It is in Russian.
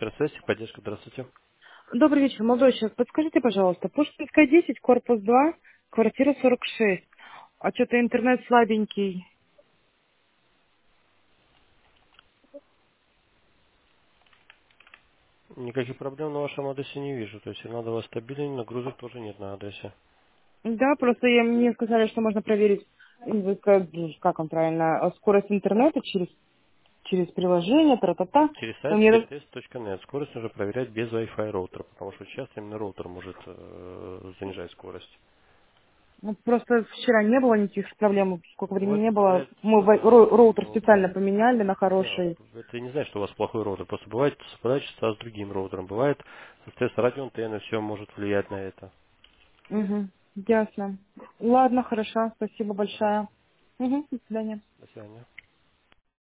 Красавец, поддержка, здравствуйте. Добрый вечер, молодой человек. Подскажите, пожалуйста, Пушкинская 10, корпус 2, квартира 46. А что-то интернет слабенький. Никаких проблем на вашем адресе не вижу. То есть надо у вас стабильный, нагрузок тоже нет на адресе. Да, просто мне сказали, что можно проверить, как он правильно, скорость интернета через приложение, тра-та-та. Через Но сайт мне speedtest.net скорость нужно проверять без Wi-Fi роутера, потому что часто именно роутер может занижать скорость. ну, просто вчера не было никаких проблем, сколько времени Бывает, не было. бывает, Мы роутер ну, специально поменяли на да, хороший. это не значит, что у вас плохой роутер. Просто бывает совпадает частота с другим роутером. Бывает, соответственно, радиоантенна все может влиять на это. Угу, ясно. Ладно, хорошо, спасибо Пожалуйста. большое. Угу, до свидания. До свидания.